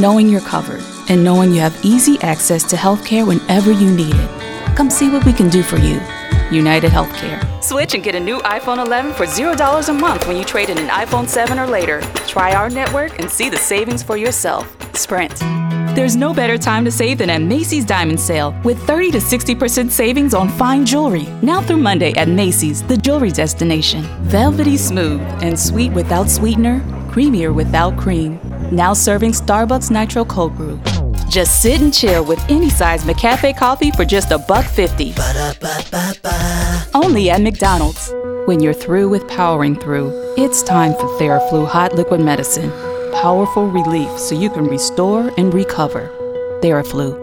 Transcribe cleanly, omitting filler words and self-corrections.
knowing you're covered, and knowing you have easy access to healthcare whenever you need it. Come see what we can do for you. United Healthcare. Switch and get a new iPhone 11 for $0 a month when you trade in an iPhone 7 or later. Try our network and see the savings for yourself. Sprint. There's no better time to save than at Macy's Diamond Sale, with 30 to 60% savings on fine jewelry. Now through Monday at Macy's, the jewelry destination. Velvety smooth and sweet without sweetener, creamier without cream. Now serving Starbucks Nitro Cold Brew. Just sit and chill with any size McCafe coffee for just $1.50. Ba-da-ba-ba-ba. Only at McDonald's. When you're through with powering through, it's time for Theraflu Hot Liquid Medicine. Powerful relief so you can restore and recover. Theraflu.